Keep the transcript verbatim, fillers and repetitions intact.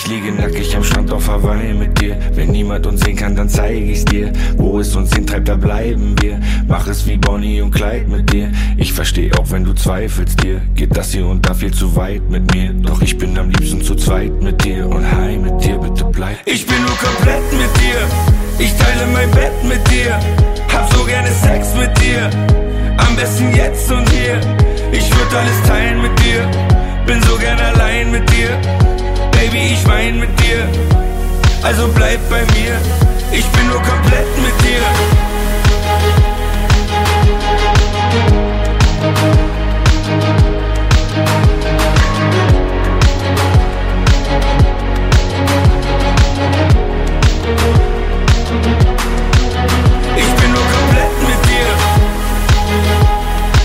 Ich liege nackig am Strand auf Hawaii mit dir. Wenn niemand uns sehen kann, dann zeig ich's dir. Wo es uns hintreibt, da bleiben wir. Mach es wie Bonnie und Clyde mit dir. Ich versteh auch, wenn du zweifelst, dir geht das hier und da viel zu weit mit mir. Doch ich bin am liebsten zu zweit mit dir. Und hi mit dir, bitte bleib. Ich bin nur komplett mit dir. Ich teile mein Bett mit dir. Hab so gerne Sex mit dir. Am besten jetzt und hier. Ich würd alles teilen mit dir. Bin so gern allein mit dir. Baby, ich wein mit dir. Also bleib bei mir. Ich bin nur komplett